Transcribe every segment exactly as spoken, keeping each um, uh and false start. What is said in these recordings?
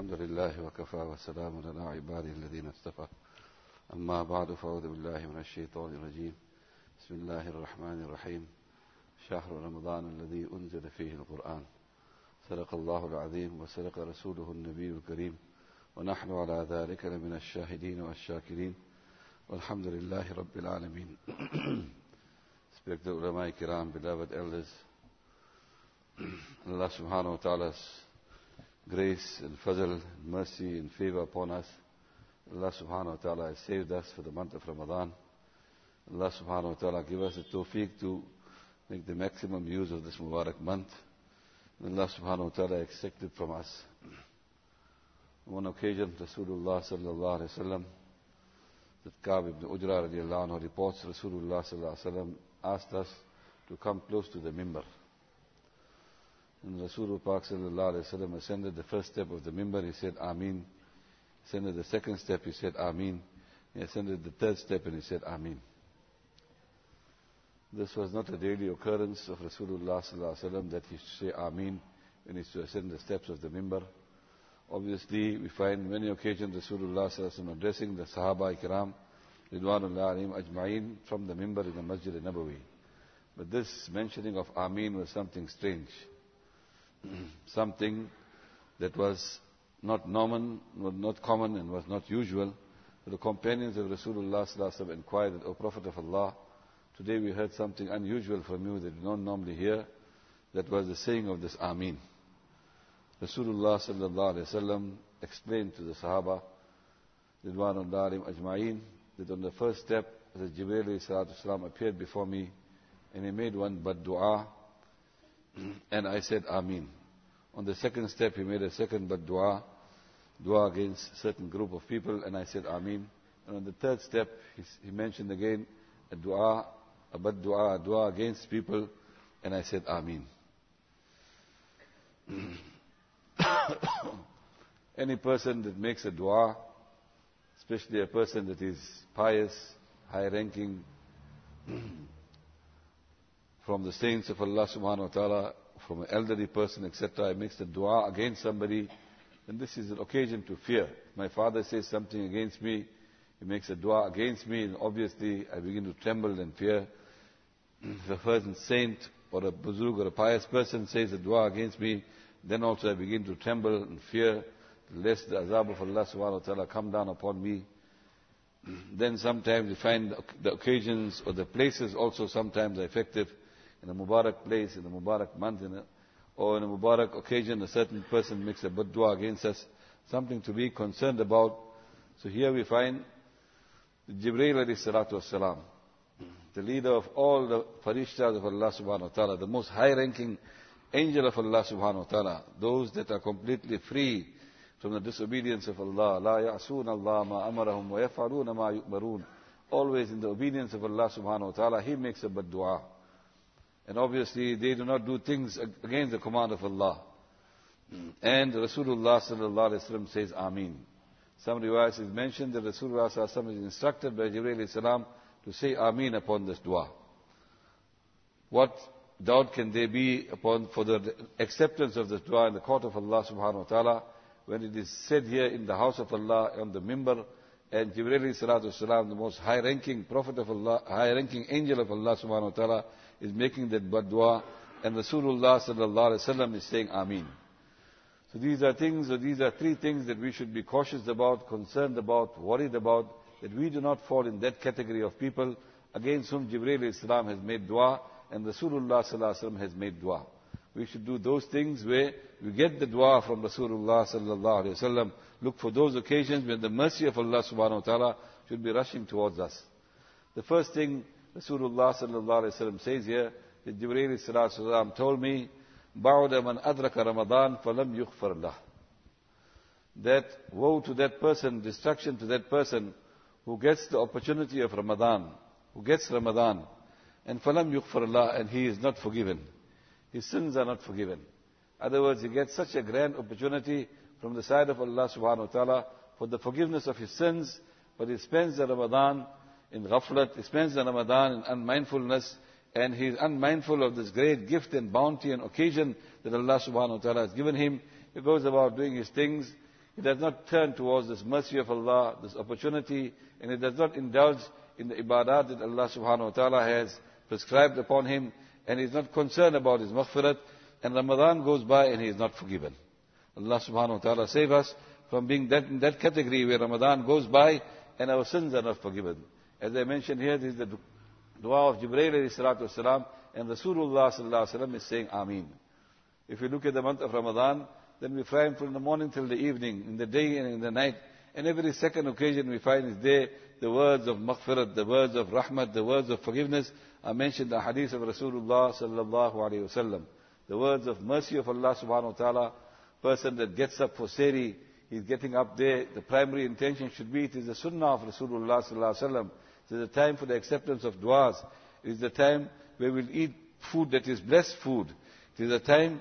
الحمد لله وكفى وسلام على عباده الذين اصطفى أما بعد فأعوذ بالله من الشيطان الرجيم بسم الله الرحمن الرحيم شهر رمضان الذي أنزل فيه القرآن صدق الله العظيم وصدق رسوله النبي الكريم ونحن على ذلك لمن الشاهدين والشاكرين والحمد لله رب العالمين. Respected ulama kiram, beloved elders, Allah subhanahu wa ta'ala's grace and fazl, mercy and favor upon us. Allah subhanahu wa ta'ala has saved us for the month of Ramadan. Allah subhanahu wa ta'ala give us the tawfiq to make the maximum use of this Mubarak month. And Allah subhanahu wa ta'ala accepted from us. On one occasion, Rasulullah sallallahu alayhi wa sallam, that Ka'b ibn Ujra radiallahu anhu reports, Rasulullah sallallahu alayhi wa sallam asked us to come close to the mimbar. And Rasulullah Pak sallallahu alayhi wa sallam ascended the first step of the mimbar, he said Ameen. Ascended the second step, he said Ameen. He ascended the third step and he said Ameen. This was not a daily occurrence of Rasulullah sallallahu alayhi wa sallam that he should say Ameen when he used to ascend the steps of the mimbar. Obviously, we find many occasions Rasulullah sallallahu alayhi wa sallam addressing the Sahaba Ikram, Ridwanullah alayhim ajma'in, from the mimbar in the Masjid al-Nabawi. But this mentioning of Ameen was something strange. Something that was not normal, was not common and was not usual. So the companions of Rasulullah sallallahu alaihi wasallam inquired, O Prophet of Allah, today we heard something unusual from you that we don't normally hear. That was the saying of this Ameen. Rasulullah sallallahu alaihi wasallam explained to the Sahaba, Ridwanullah alayhim ajma'in, that on the first step, as Jibreel alayhi salatu wasalam appeared before me, and he made one bad dua, and I said Ameen. On the second step, he made a second bad dua, dua against a certain group of people, and I said Ameen. And on the third step, he, he mentioned again a dua, a bad dua, a dua against people, and I said Ameen. Any person that makes a dua, especially a person that is pious, high-ranking, from the saints of Allah subhanahu wa ta'ala, from an elderly person, et cetera, makes a dua against somebody, then this is an occasion to fear. My father says something against me, he makes a dua against me, and obviously I begin to tremble and fear. If a person saint or a buzurg or a pious person says a dua against me, then also I begin to tremble and fear, lest the azab of Allah subhanahu wa ta'ala come down upon me. Then sometimes you find the occasions or the places also sometimes are effective. In a Mubarak place, in a Mubarak month, in a, or in a Mubarak occasion, a certain person makes a bad dua against us, something to be concerned about. So here we find Jibreel alayhi salatu wasalam, the leader of all the farishtas of Allah subhanahu wa ta'ala, the most high-ranking angel of Allah subhanahu wa ta'ala, those that are completely free from the disobedience of Allah. La ya'soon Allah ma amarahum wa yaf'aluna ma yu'marun. Always in the obedience of Allah subhanahu wa ta'ala, he makes a bad dua. And obviously they do not do things against the command of Allah. And Rasulullah sallallahu alaihi wasallam says Ameen. Some riwayats is mentioned that Rasulullah sallallahu alaihi wasallam is instructed by Jibreel alayhi salam to say Ameen upon this dua. What doubt can there be upon for the acceptance of this dua in the court of Allah subhanahu wa ta'ala, when it is said here in the house of Allah on the mimbar, and Jibreel alayhi salatu wasalam, the most high-ranking prophet of Allah, high-ranking angel of Allah subhanahu wa ta'ala, is making that bad dua, and Rasulullah sallallahu alaihi wasallam is saying Ameen. So these are things, or these are three things that we should be cautious about, concerned about, worried about, that we do not fall in that category of people against whom Jibreel alayhi salam has made dua, and Rasulullah sallallahu alaihi wasallam has made dua. We should do those things where we get the dua from Rasulullah sallallahu alaihi wasallam. Look for those occasions when the mercy of Allah subhanahu wa ta'ala should be rushing towards us. The first thing Rasulullah sallallahu alaihi wasallam says here, that Jibreel alayhi salatu wasalam told me, Ba'uda man adraka Ramadan falam yughfar lah. That woe to that person, destruction to that person who gets the opportunity of Ramadan, who gets Ramadan, and falam yughfar lah, and he is not forgiven. His sins are not forgiven. In other words, he gets such a grand opportunity from the side of Allah subhanahu wa ta'ala for the forgiveness of his sins, but he spends the Ramadan in ghaflat, he spends the Ramadan in unmindfulness, and he is unmindful of this great gift and bounty and occasion that Allah subhanahu wa ta'ala has given him. He goes about doing his things. he does not turn towards this mercy of Allah, this opportunity, and he does not indulge in the ibadat that Allah subhanahu wa ta'ala has prescribed upon him, and he is not concerned about his maghfirat, and Ramadan goes by and he is not forgiven. Allah subhanahu wa ta'ala save us from being that, in that category where Ramadan goes by and our sins are not forgiven. As I mentioned here, this is the dua of Jibreel alayhi salatu wasalam, and Rasulullah sallallahu alayhi wa sallam is saying Ameen. If you look at the month of Ramadan, then we find from the morning till the evening, in the day and in the night, and every second occasion we find is there the words of maghfirat, the words of rahmat, the words of forgiveness are mentioned in the hadith of Rasulullah sallallahu alayhi wasallam. The words of mercy of Allah subhanahu wa ta'ala. Person that gets up for sehri, he's getting up there, the primary intention should be, it is the sunnah of Rasulullah sallallahu alayhi wasallam. It is the time for the acceptance of du'as. It is the time where we'll eat food that is blessed food. It is the time,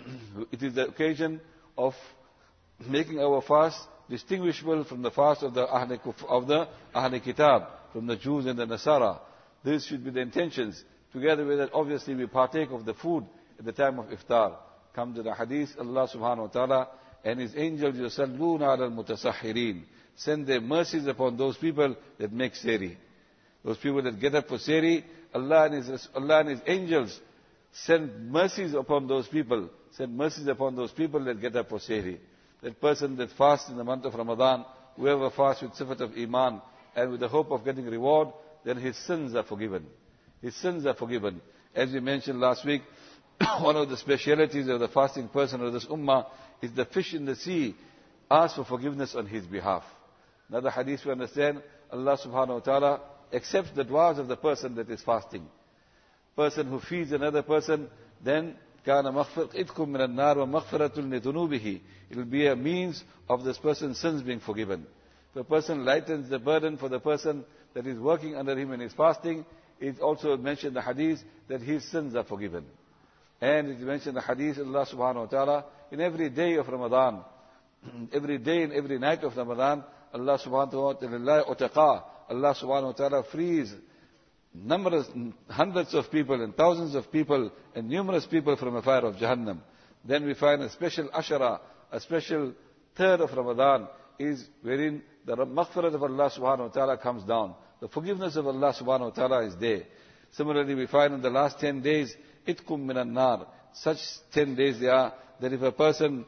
it is the occasion of making our fast distinguishable from the fast of the Ahl of the Ahl Kitab, from the Jews and the Nasara. This should be the intentions. Together with that, obviously we partake of the food at the time of iftar. Come to the hadith, Allah subhanahu wa ta'ala and His angels, yusalluna ala al-mutasahhirin, send their mercies upon those people that make sehri. Those people that get up for sehri, Allah and His, Allah and His angels send mercies upon those people, send mercies upon those people that get up for sehri. That person that fasts in the month of Ramadan, whoever fasts with sifat of iman and with the hope of getting reward, then his sins are forgiven. His sins are forgiven. As we mentioned last week, one of the specialities of the fasting person of this ummah is the fish in the sea asks for forgiveness on his behalf. Another hadith we understand, Allah subhanahu wa ta'ala accepts the du'as of the person that is fasting. Person who feeds another person, then كَانَ مَغْفِرْ إِذْكُمْ مِنَ النَّارِ وَمَغْفِرَةٌ لِذُنُوبِهِ. It will be a means of this person's sins being forgiven. If a person lightens the burden for the person that is working under him in his fasting, it also mentioned in the hadith that his sins are forgiven. And it mentioned in the hadith, Allah subhanahu wa ta'ala, in every day of Ramadan, every day and every night of Ramadan, Allah subhanahu wa ta'ala, Allah subhanahu wa ta'ala frees numerous, hundreds of people and thousands of people and numerous people from the fire of Jahannam. Then we find a special ashara, a special third of Ramadan is wherein the maghfirat of Allah subhanahu wa ta'ala comes down. The forgiveness of Allah subhanahu wa ta'ala is there. Similarly, we find in the last ten days, itkum minan nar. Such ten days they are that if a person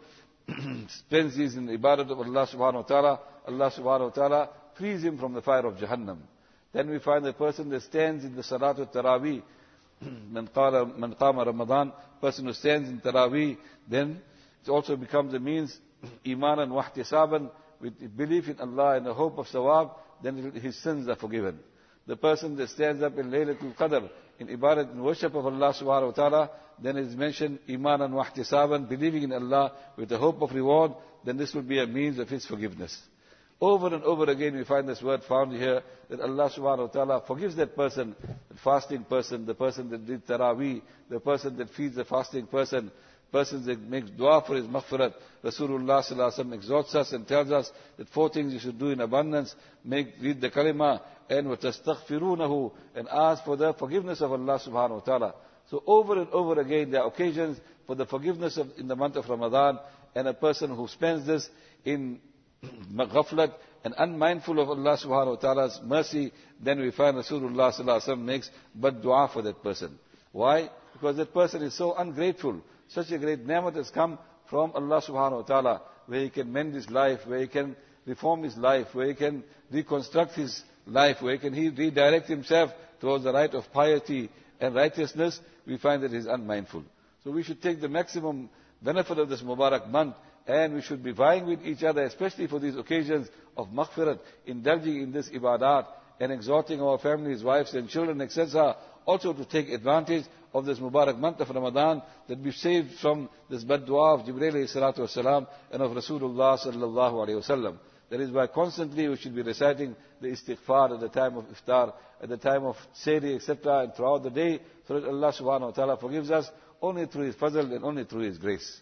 spends these in the ibadat of Allah subhanahu wa ta'ala, Allah subhanahu wa ta'ala frees him from the fire of Jahannam. Then we find the person that stands in the Salatul Taraweeh, man qala man qama Ramadan, person who stands in Taraweeh, then it also becomes a means, imanan wa ihtisaban, with belief in Allah and the hope of sawab, then his sins are forgiven. The person that stands up in Laylatul Qadr, in ibadat and worship of Allah subhanahu wa ta'ala, then it is mentioned, imanan wa ihtisaban, believing in Allah with the hope of reward, then this will be a means of his forgiveness. Over and over again we find this word found here, that Allah subhanahu wa ta'ala forgives that person, the fasting person, the person that did taraweeh, the person that feeds the fasting person, person that makes dua for his maghfirat. Rasulullah sallallahu alaihi wasallam exhorts us and tells us that four things you should do in abundance, make, read the kalima, and وَتَسْتَغْفِرُونَهُ, and ask for the forgiveness of Allah subhanahu wa ta'ala. So over and over again there are occasions for the forgiveness of, in the month of Ramadan, and a person who spends this in ghaflat and unmindful of Allah subhanahu wa ta'ala's mercy, then we find Rasulullah sallallahu alaihi wasallam makes bad dua for that person. Why? Because that person is so ungrateful. Such a great ni'mat has come from Allah subhanahu wa ta'ala, where he can mend his life, where he can reform his life, where he can reconstruct his life, where he can he redirect himself towards the right of piety and righteousness. We find that he is unmindful. So we should take the maximum benefit of this Mubarak month, and we should be vying with each other, especially for these occasions of maghfirat, indulging in this ibadat, and exhorting our families, wives and children, et cetera, also to take advantage of this Mubarak month of Ramadan, that we've saved from this bad dua of Jibreel alayhi salatu wasalam and of Rasulullah sallallahu alayhi wasallam. That is why constantly we should be reciting the istighfar at the time of iftar, at the time of sehri, et cetera, and throughout the day, so that Allah subhanahu wa ta'ala forgives us only through His fazl and only through His grace.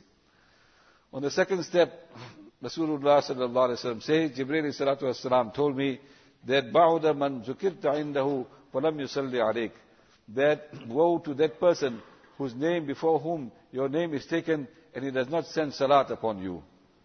On the second step, Rasulullah sallallahu alayhi wasallam says, Jibreel alayhi salatu wasalam told me that ba'uda man zukirta indahu falam yusalli alayk, that woe to that person whose name before whom your name is taken and he does not send salat upon you.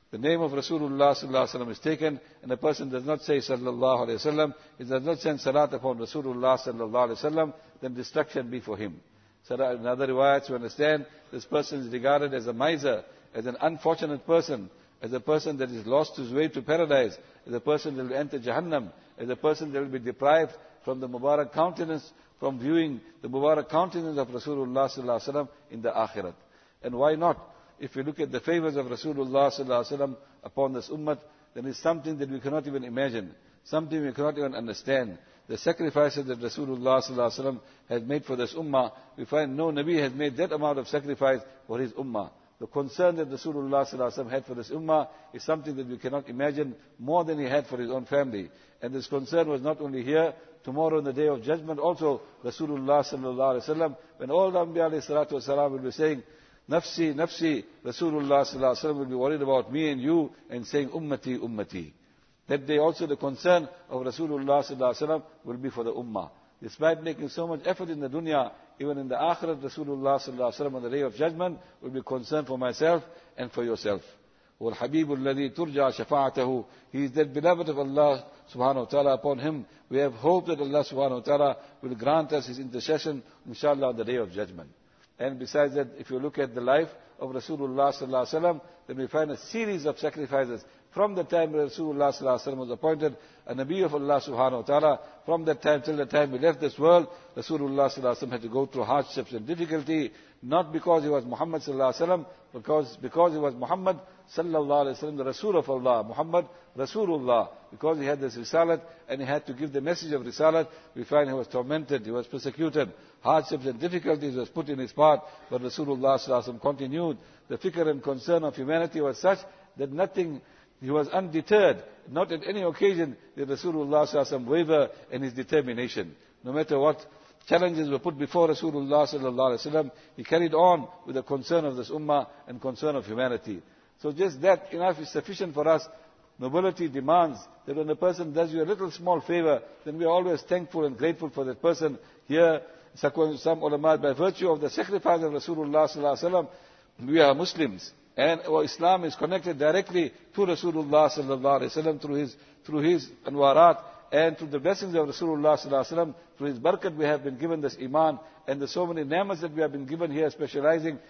the name of Rasulullah sallallahu alaihi wasallam is taken, and a person does not say sallallahu alaihi wasallam, he does not send salat upon Rasulullah sallallahu alaihi wasallam, then destruction be for him. So in other riwayats we understand, this person is regarded as a miser, as an unfortunate person, as a person that is lost his way to paradise, as a person that will enter Jahannam, as a person that will be deprived from the Mubarak countenance, from viewing the Mubarak countenance of Rasulullah sallallahu alaihi wasallam in the Akhirat. And why not? If we look at the favors of Rasulullah sallallahu alaihi wasallam upon this ummah, then it's something that we cannot even imagine, something we cannot even understand. The sacrifices that Rasulullah sallallahu alaihi wasallam has made for this ummah, we find no Nabi has made that amount of sacrifice for his ummah. The concern that Rasulullah sallallahu alaihi wasallam had for this ummah is something that we cannot imagine, more than he had for his own family. And this concern was not only here, tomorrow on the day of judgment also, Rasulullah sallallahu alaihi wasallam, when all the Anbiya alayhi salatu wasalam will be saying, Nafsi, Nafsi, Rasulullah sallallahu alaihi wasallam will be worried about me and you and saying, Ummati, Ummati. That day also the concern of Rasulullah sallallahu alaihi wasallam will be for the ummah. Despite making so much effort in the dunya, even in the akhirat, Rasulullah sallallahu alaihi wasallam on the day of judgment will be concerned for myself and for yourself. وَالْحَبِيبُ الَّذِي تُرْجَى شَفَاعَتَهُ. He is that beloved of Allah subhanahu wa ta'ala. Upon him we have hope that Allah subhanahu wa ta'ala will grant us his intercession, inshallah, on the day of judgment. And besides that, if you look at the life of Rasulullah sallallahu alaihi wasallam, then we find a series of sacrifices. From the time Rasulullah sallallahu alaihi wasallam was appointed a Nabi of Allah subhanahu wa ta'ala, from that time till the time he left this world, Rasulullah sallallahu alaihi wasallam had to go through hardships and difficulty, not because he was Muhammad sallallahu alaihi wasallam, because, because he was Muhammad sallallahu alaihi wasallam, the Rasul of Allah, Muhammad Rasulullah, because he had this Risalat and he had to give the message of Risalat. We find he was tormented, he was persecuted, hardships and difficulties was put in his path, but Rasulullah sallallahu alaihi wasallam continued. The fikr and concern of humanity was such that nothing, he was undeterred. Not at any occasion did Rasulullah sallallahu alaihi wasallam waver in his determination. No matter what challenges were put before Rasulullah sallallahu alaihi wasallam, he carried on with the concern of this ummah and concern of humanity. So just that enough is sufficient for us. Nobility demands that when a person does you a little small favor, then we are always thankful and grateful for that person. Here, some ulama, by virtue of the sacrifice of Rasulullah sallallahu alaihi wasallam, we are Muslims. And our Islam is connected directly to Rasulullah sallallahu alaihi wasallam through his, through his anwarat and through the blessings of Rasulullah sallallahu alaihi wasallam. Through his barakat we have been given this iman, and the so many ni'mas that we have been given here, specializing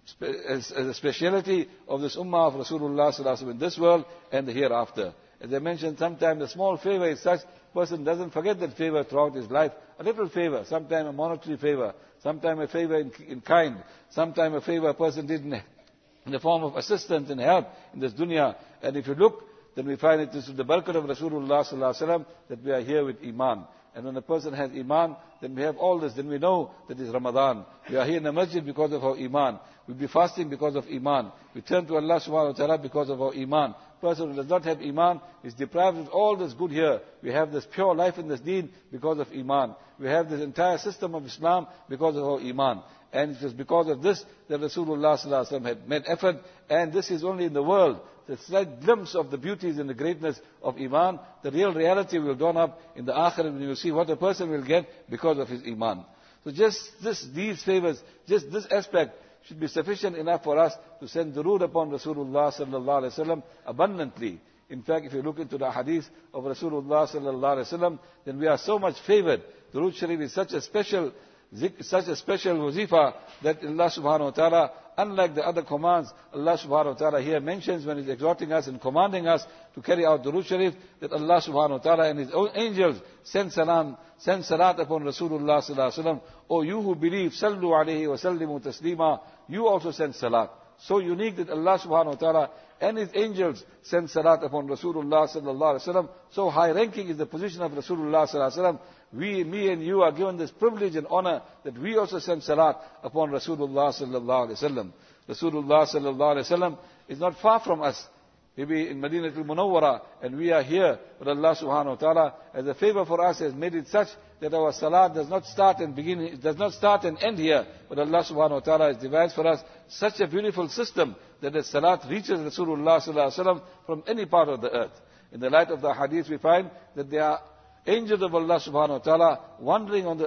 as, as a speciality of this ummah of Rasulullah sallallahu alaihi wasallam in this world and the hereafter. As I mentioned, sometimes a small favor is such, person doesn't forget that favor throughout his life. A little favor, sometimes a monetary favor, sometimes a favor in, in kind, sometimes a favor a person did in, in the form of assistance and help in this dunya. And if you look, then we find it is the barakat of Rasulullah sallallahu alaihi wasallam that we are here with iman. And when a person has iman, then we have all this. Then we know that it's Ramadan. We are here in the masjid because of our iman. We'll be fasting because of iman. We turn to Allah subhanahu wa ta'ala because of our iman. Person who does not have iman is deprived of all this good here. We have this pure life in this deen because of iman. We have this entire system of Islam because of our iman. And it is because of this that Rasulullah sallallahu alaihi wasallam had made effort. And this is only in the world. The slight glimpse of the beauties and the greatness of iman. The real reality will dawn up in the akhirah when you will see what a person will get because of his iman. So just this, these favors, just this aspect should be sufficient enough for us to send durood upon Rasulullah sallallahu alaihi wasallam abundantly. In fact, if you look into the hadith of Rasulullah sallallahu alaihi wasallam, then we are so much favored. Durood Sharif is such a special, such a special wazifa that Allah subhanahu wa ta'ala, unlike the other commands, Allah subhanahu wa ta'ala here mentions when He's exhorting us and commanding us to carry out Durood Sharif, that Allah subhanahu wa ta'ala and His own angels send salam, send salat upon Rasulullah sallallahu alaihi wasallam. O you who believe, sallu alayhi wa sallimu taslima, you also send salat. So unique that Allah subhanahu wa ta'ala and His angels send salat upon Rasulullah sallallahu alaihi wasallam. So high ranking is the position of Rasulullah sallallahu alaihi wasallam. We, me and you are given this privilege and honor that we also send salat upon Rasulullah sallallahu alaihi wasallam. Rasulullah sallallahu alaihi wasallam is not far from us. Maybe in Madinatul Munawwara, and we are here, but Allah subhanahu wa ta'ala, as a favor for us, has made it such that our salat does not start and begin, it does not start and end here, but Allah subhanahu wa ta'ala has devised for us such a beautiful system that the salat reaches Rasulullah sallallahu alaihi wasallam from any part of the earth. In the light of the hadith, we find that there are angels of Allah subhanahu wa ta'ala wandering on the earth,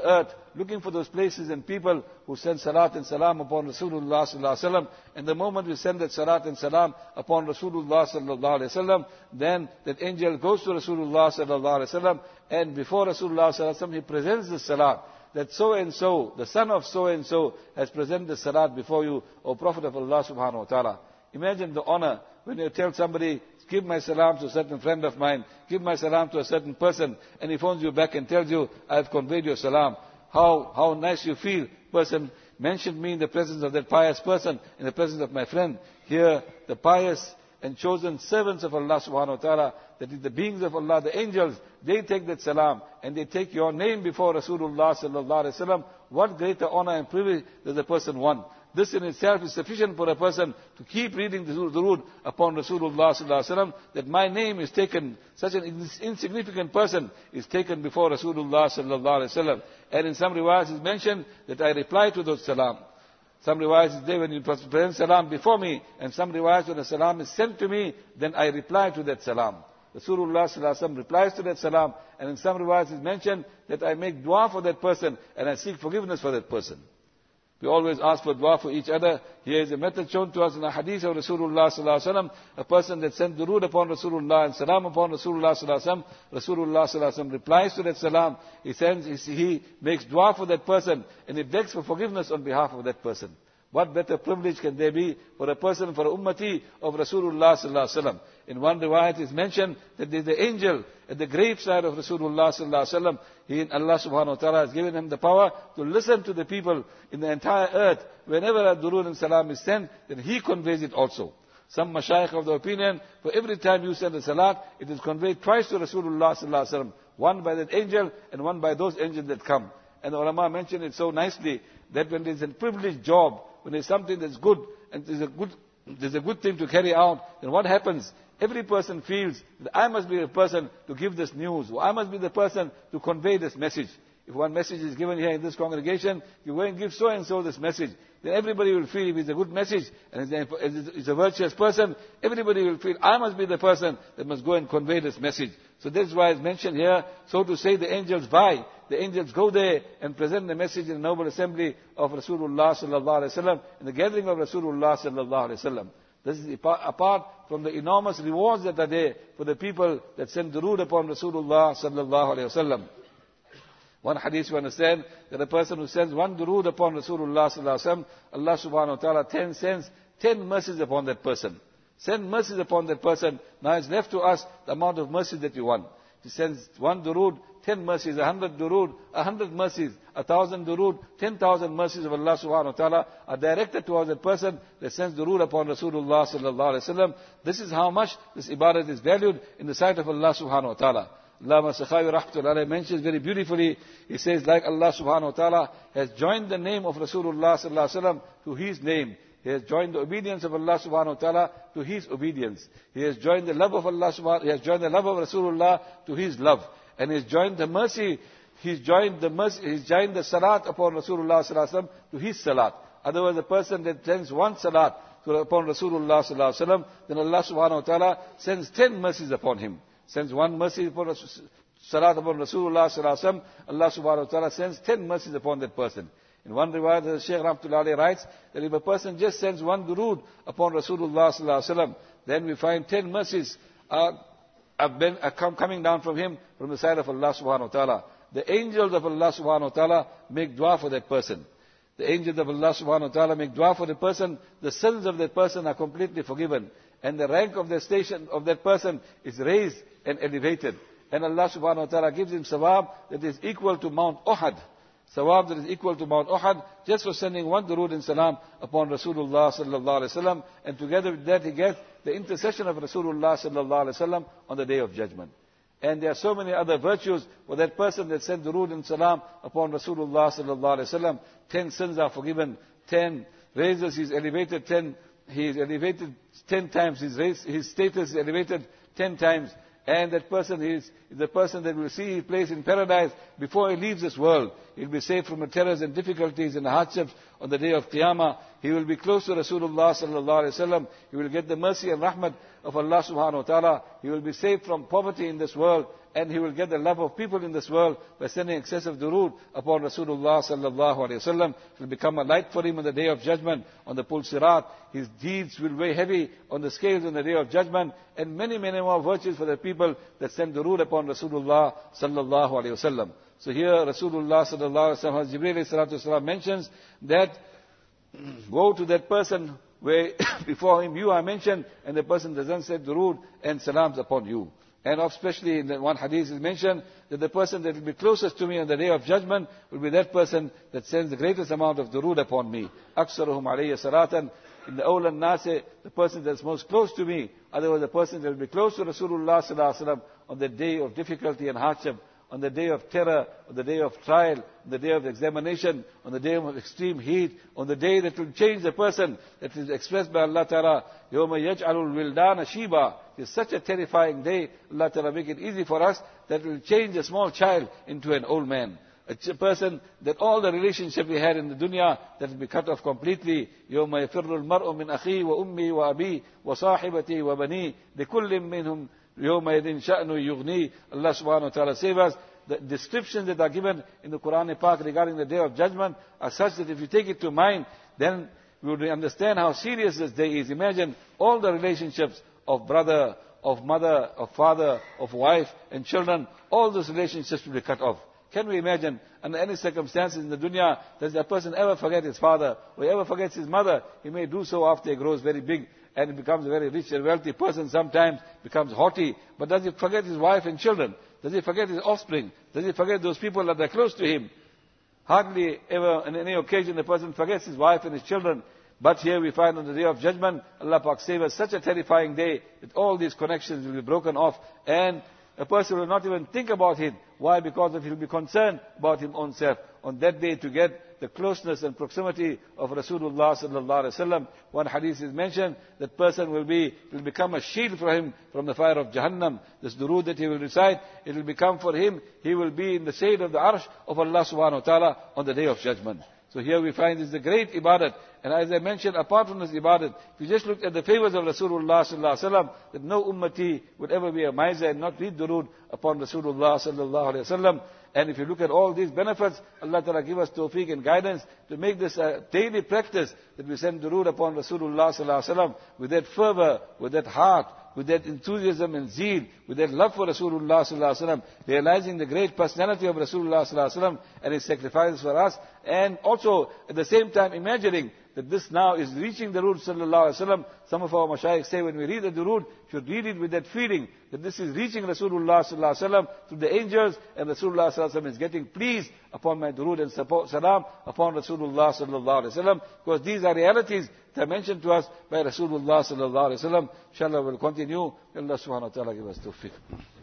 looking for those places and people who send salat and salam upon Rasulullah sallallahu alaihi wasallam. And the moment we send that salat and salam upon Rasulullah sallallahu alaihi wasallam, then that angel goes to Rasulullah sallallahu alaihi wasallam, and before Rasulullah sallallahu alaihi wasallam, he presents the salat. That so and so, the son of so and so, has presented the salat before you, O Prophet of Allah subhanahu wa ta'ala. Imagine the honor when you tell somebody, give my salam to a certain friend of mine, give my salam to a certain person, and he phones you back and tells you, I have conveyed your salam. How, how nice you feel. Person mentioned me in the presence of that pious person, in the presence of my friend. Here, the pious and chosen servants of Allah subhanahu wa ta'ala, that is the beings of Allah, the angels, they take that salam and they take your name before Rasulullah sallallahu alaihi wasallam. What greater honor and privilege does a person want? This in itself is sufficient for a person to keep reading the durood upon Rasulullah sallallahu alaihi wasallam, that my name is taken, such an insignificant person is taken before Rasulullah sallallahu alaihi wasallam. And in some riwayats is mentioned that I reply to those salam. Some riwayats is there when you present salam before me, and some riwayats when the salam is sent to me, then I reply to that salam. Rasulullah sallallahu alaihi wasallam replies to that salam, and in some riwayats is mentioned that I make dua for that person and I seek forgiveness for that person. We always ask for dua for each other. Here is a method shown to us in a hadith of Rasulullah sallallahu alaihi wasallam. A person that sends durood upon Rasulullah and salam upon Rasulullah sallallahu alaihi wasallam, Rasulullah sallallahu alaihi wasallam replies to that salam. He sends, he makes dua for that person, and he begs for forgiveness on behalf of that person. What better privilege can there be for a person, for a ummati of Rasulullah sallallahu alaihi wasallam? In one riwayat is mentioned that there is the angel at the graveside of Rasulullah sallallahu alaihi wasallam. He, Allah subhanahu wa ta'ala, has given him the power to listen to the people in the entire earth. Whenever a durood and salam is sent, then he conveys it also. Some mashayikh of the opinion, for every time you send a salat, it is conveyed twice to Rasulullah sallallahu alaihi wasallam. One by that angel and one by those angels that come. And the ulama mentioned it so nicely that when there is a privileged job, when there's something that's good, and there's a good, there's a good thing to carry out, then what happens? Every person feels that I must be the person to give this news, or I must be the person to convey this message. If one message is given here in this congregation, you go and give so and so this message, then everybody will feel if it's a good message and it's a virtuous person, everybody will feel I must be the person that must go and convey this message. So that's why it's mentioned here, so to say the angels vie. The angels go there and present the message in the noble assembly of Rasulullah sallallahu alaihi wasallam, in the gathering of Rasulullah sallallahu alaihi wasallam. This is apart from the enormous rewards that are there for the people that send durood upon Rasulullah sallallahu alaihi wasallam. One hadith we understand that a person who sends one durood upon Rasulullah sallallahu alaihi wasallam, Allah subhanahu wa ta'ala ten sends ten mercies upon that person. Send mercies upon that person. Now it's left to us the amount of mercy that we want. He sends one durood, ten mercies, a hundred durood, a hundred mercies, a thousand durood, ten thousand mercies of Allah subhanahu wa ta'ala are directed towards that person that sends durood upon Rasulullah sallallahu alaihi wasallam. This is how much this ibadat is valued in the sight of Allah subhanahu wa ta'ala. Allama Sakhawi rahmatullahi mentions very beautifully, he says, like Allah subhanahu wa ta'ala has joined the name of Rasulullah sallallahu alaihi wasallam to his name. He has joined the obedience of Allah subhanahu wa ta'ala to his obedience. He has joined the love of Allah subhanahu, he has joined the love of Rasulullah to his love. And he has joined the mercy, he's joined the mercy, he's joined the salat upon Rasulullah sallallahu alaihi wasallam to his salat. Otherwise the person that sends one salat to, upon Rasulullah sallallahu alaihi wasallam, then Allah subhanahu wa ta'ala sends ten mercies upon him. Sends one mercy upon salat upon Rasulullah sallallahu alaihi wasallam, Allah subhanahu wa ta'ala sends ten mercies upon that person. In one riwayat, the Shaykh Rahmatullahi writes that if a person just sends one durood upon Rasulullah sallallahu alaihi wasallam, then we find ten mercies are, are, been, are come, coming down from him from the side of Allah subhanahu wa ta'ala. The angels of Allah subhanahu wa ta'ala make dua for that person. The angels of Allah subhanahu wa ta'ala make dua for the person. The sins of that person are completely forgiven. And the rank of the station of that person is raised and elevated. And Allah subhanahu wa ta'ala gives him sawab that is equal to Mount Uhud. Sawab that is equal to Mount Uhud, just for sending one durood and salam upon Rasulullah sallallahu alaihi wasallam. And together with that he gets the intercession of Rasulullah sallallahu alaihi wasallam on the day of judgment. And there are so many other virtues for that person that sent durood and salam upon Rasulullah sallallahu alaihi wasallam. Ten sins are forgiven, ten raises he's elevated, ten he is elevated ten times, his, raise, his status is elevated ten times. And that person is the person that will see his place in paradise before he leaves this world. He'll be saved from the terrors and difficulties and the hardships on the day of Qiyamah. He will be close to Rasulullah sallallahu alaihi wasallam. He will get the mercy and rahmat of Allah subhanahu wa ta'ala. He will be saved from poverty in this world, and he will get the love of people in this world by sending excessive durood upon Rasulullah sallallahu alaihi wasallam. It will become a light for him on the day of judgment, on the Pul Sirat. His deeds will weigh heavy on the scales on the day of judgment, and many, many more virtues for the people that send durood upon Rasulullah sallallahu alaihi wasallam. So here Rasulullah sallallahu alaihi wasallam, Jibreel alayhi salatu wasalam mentions that go to that person where before him you are mentioned, and the person doesn't say durood and salams upon you. And especially in the one hadith is mentioned that the person that will be closest to me on the day of judgment will be that person that sends the greatest amount of durood upon me. Aksaruhum alayya salatan. In the awlan nase, the person that's most close to me, otherwise the person that will be close to Rasulullah sallallahu alaihi wasallam on the day of difficulty and hardship, on the day of terror, on the day of trial, on the day of examination, on the day of extreme heat, on the day that will change the person, that is expressed by Allah Ta'ala, يَوْمَ يَجْعَلُ الْوِلْدَانَ شِيبًا. It's such a terrifying day. Allah Ta'ala make it easy for us, that will change a small child into an old man. A person that all the relationship we had in the dunya, that will be cut off completely. يَوْمَ يَفِرُّ الْمَرْءُ مِنْ أَخِي وَأُمِّي وَأَبِي وَصَاحِبَتِي وَبَنِي لِكُلٍّ مِّنْهُمْ يَوْمَئِذٍ شَأْنُ يُغْنِي. Allah subhanahu wa ta'ala save us. The descriptions that are given in the Quran Pak regarding the day of judgment are such that if you take it to mind, then we would understand how serious this day is. Imagine all the relationships of brother, of mother, of father, of wife and children, all those relationships will be cut off. Can we imagine under any circumstances in the dunya, does that person ever forget his father or ever forgets his mother? He may do so after he grows very big and becomes a very rich and wealthy person, sometimes becomes haughty. But does he forget his wife and children? Does he forget his offspring? Does he forget those people that are close to him? Hardly ever on any occasion the person forgets his wife and his children. But here we find on the day of judgment, Allah Pak save us, such a terrifying day that all these connections will be broken off, and a person will not even think about it. Why? Because of he will be concerned about his own self. On that day, to get the closeness and proximity of Rasulullah sallallahu alaihi wasallam, one hadith is mentioned that person will be will become a shield for him from the fire of Jahannam. This durood that he will recite, it will become for him. He will be in the shade of the arsh of Allah subhanahu wa taala on the day of judgment. So here we find this is a great ibadat. And as I mentioned, apart from this ibadat, if you just look at the favors of Rasulullah sallallahu alaihi wasallam, that no ummati would ever be a miser and not read durood upon Rasulullah sallallahu alaihi wasallam. And if you look at all these benefits, Allah Ta'ala give us tawfiq and guidance to make this a daily practice, that we send durood upon Rasulullah sallallahu alaihi wasallam with that fervor, with that heart, with that enthusiasm and zeal, with that love for Rasulullah sallallahu alaihi wasallam, realizing the great personality of Rasulullah sallallahu alaihi wasallam and his sacrifices for us, and also at the same time imagining that this now is reaching the durood sallallahu alaihi wasallam. Some of our mashayikh say when we read the durood, should read it with that feeling that this is reaching Rasulullah sallallahu alaihi wasallam through the angels, and Rasulullah sallallahu alaihi wasallam is getting pleased upon my durood and support, salam upon Rasulullah sallallahu alaihi wasallam, because these are realities that are mentioned to us by Rasulullah sallallahu alaihi wasallam. Inshallah we'll continue. Allah subhanahu wa ta'ala give us tawfiq.